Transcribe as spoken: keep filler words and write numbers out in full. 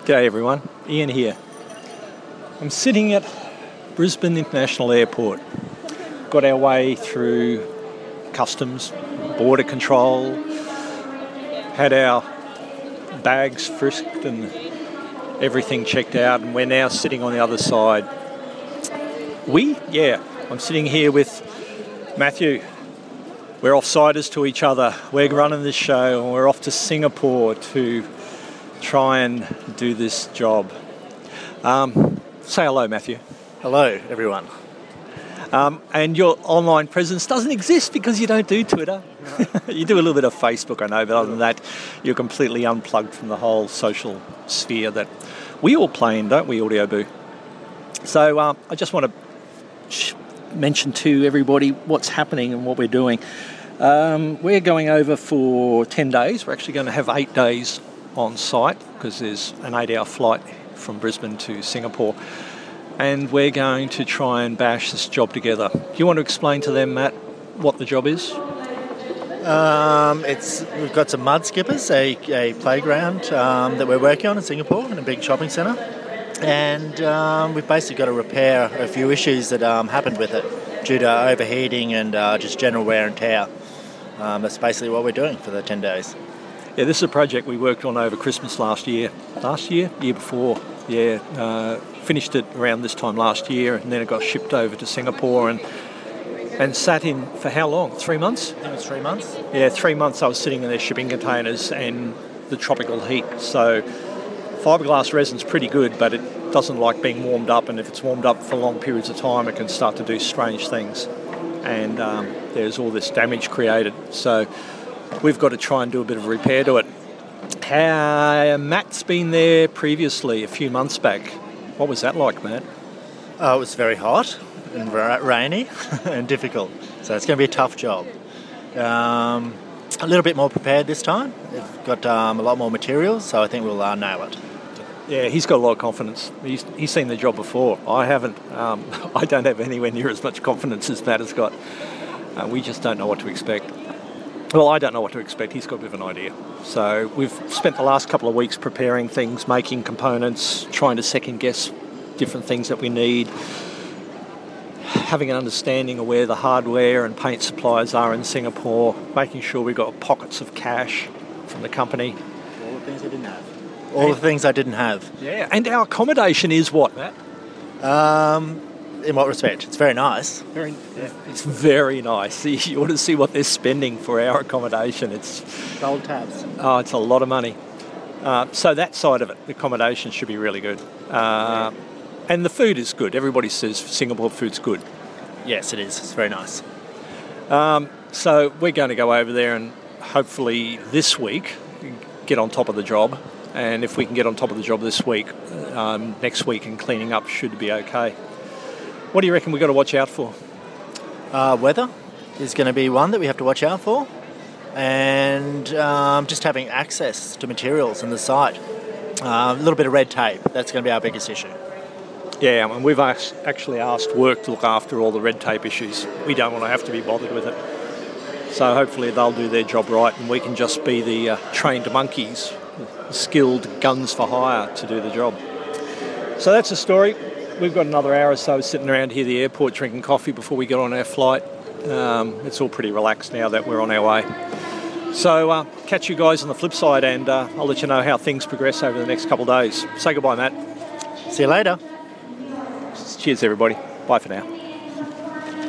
G'day everyone, Ian here. I'm sitting at Brisbane International Airport. Got our way through customs, border control, had our bags frisked and everything checked out, and we're now sitting on the other side. We? Yeah, I'm sitting here with Matthew. We're offsiders to each other. We're running this show and we're off to Singapore to try and do this job. Um, say hello, Matthew. Hello, everyone. Um, and your online presence doesn't exist because you don't do Twitter. No. You do a little bit of Facebook, I know, but other than that, you're completely unplugged from the whole social sphere that we all play in, don't we, Audio Boo? So uh, I just want to sh- mention to everybody what's happening and what we're doing. Um, we're going over for ten days. We're actually going to have eight days on site because there's an eight-hour flight from Brisbane to Singapore, and we're going to try and bash this job together. Do you want to explain to them, Matt, what the job is? Um, it's we've got some mud skippers, a, a playground um, that we're working on in Singapore in a big shopping centre, and um, we've basically got to repair a few issues that um, happened with it due to overheating and uh, just general wear and tear. Um, that's basically what we're doing for the ten days. Yeah, this is a project we worked on over Christmas last year. Last year? Year before. Yeah, uh, finished it around this time last year, and then it got shipped over to Singapore and and sat in for how long? Three months? I think it was three months. Yeah, three months I was sitting in their shipping containers and the tropical heat. So fiberglass resin's pretty good, but it doesn't like being warmed up, and if it's warmed up for long periods of time, it can start to do strange things. And um, there's all this damage created. So we've got to try and do a bit of repair to it. Uh, Matt's been there previously, a few months back. What was that like, Matt? Oh, it was very hot and ra- rainy and difficult. So it's going to be a tough job. Um, a little bit more prepared this time. We've got um, a lot more materials, so I think we'll uh, nail it. Yeah, he's got a lot of confidence. He's, he's seen the job before. I haven't. Um, I don't have anywhere near as much confidence as Matt has got. Uh, we just don't know what to expect. Well, I don't know what to expect. He's got a bit of an idea. So we've spent the last couple of weeks preparing things, making components, trying to second guess different things that we need, having an understanding of where the hardware and paint suppliers are in Singapore, making sure we've got pockets of cash from the company. All the things I didn't have. All the things I didn't have. Yeah, and our accommodation is what, Matt? Um... In what respect? It's very nice. Very, yeah. It's very nice. You ought to see what they're spending for our accommodation. It's gold tabs. Oh, it's a lot of money. Uh, so that side of it, the accommodation should be really good. Uh, and the food is good. Everybody says Singapore food's good. Yes, it is. It's very nice. Um, so we're going to go over there and hopefully this week get on top of the job. And if we can get on top of the job this week, um, next week and cleaning up should be okay. What do you reckon we've got to watch out for? Uh, weather is going to be one that we have to watch out for. And um, just having access to materials in the site. Uh, a little bit of red tape. That's going to be our biggest issue. Yeah, and we've asked, actually asked work to look after all the red tape issues. We don't want to have to be bothered with it. So hopefully they'll do their job right and we can just be the uh, trained monkeys, skilled guns for hire to do the job. So that's the story. We've got another hour or so sitting around here at the airport drinking coffee before we get on our flight. Um, it's all pretty relaxed now that we're on our way. So uh, catch you guys on the flip side, and uh, I'll let you know how things progress over the next couple of days. Say goodbye, Matt. See you later. Cheers, everybody. Bye for now.